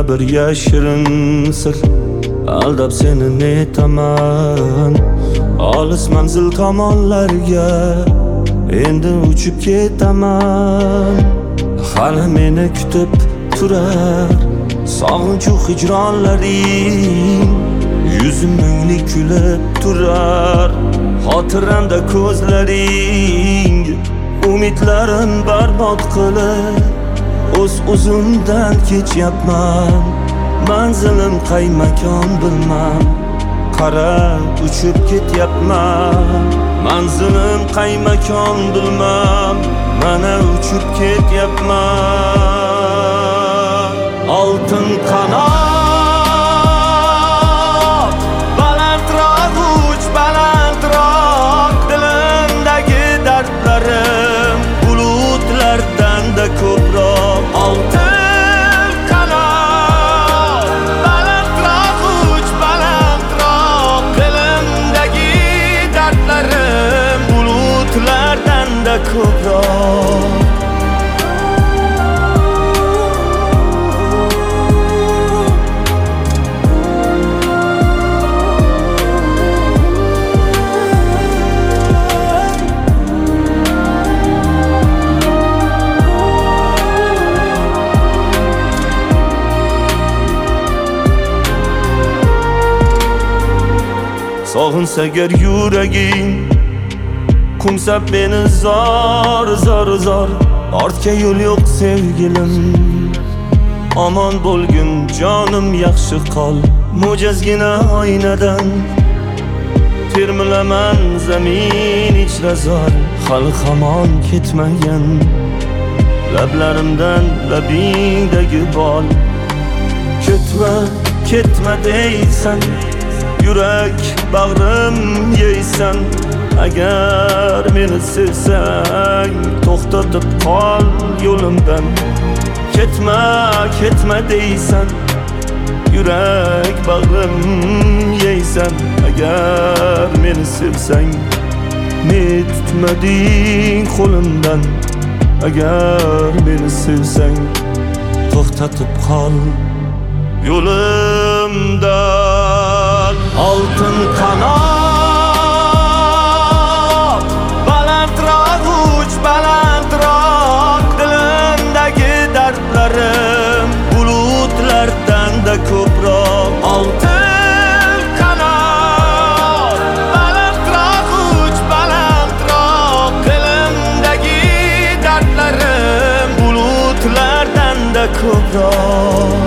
bir yashirin sir, aldab seni netaman. Olis manzil tomonlarga endi uchib ketaman. Hali meni kutib turar sog'inchu hijronlaring, yuzim mungli kulib turar xotiramda ko'zlaring. Umidlarim barbod qilib o'z-o'zimdan kechyapman. Manzilim qay makon bilmam, qara uchib ketyapman. Manzilim qay makon bilmam, mana uchib ketyapman. Oltin qanot balandroq uch, balandroq. Dilimdagi dardlarim bulutlardan da ko'proq. Oltin qanot balandroq uch, balandroq. Dilimdagi dardlarim bulutlardan da ko'proq. Sog'insa agar yuraging, qo'msab beni zor, zor, zor. Ortga yo'l yo'q sevgilim, omon bo'lgin jonim, yaxshi qol. Mo'jazgina oynadan termilaman zamin ichra zor. Hali hamon ketmagan lablarimdan labingdagi bol. Ketma, ketma deysan, yurak bag'rim yeysan. Agar meni sevsang to'xtatib qol yo'limdan. Ketma, ketma deysan, yurak bag'rim yeysan. Agar meni sevsang ne tutmading qo'limdan. Agar meni sevsang to'xtatib qol yo'limdan. Oltin qanot balandroq uch, balandroq. Dilimdagi dardlarim bulutlardan da ko'proq. Oltin qanot balandroq uch, balandroq. Dilimdagi dardlarim bulutlardan da ko'proq.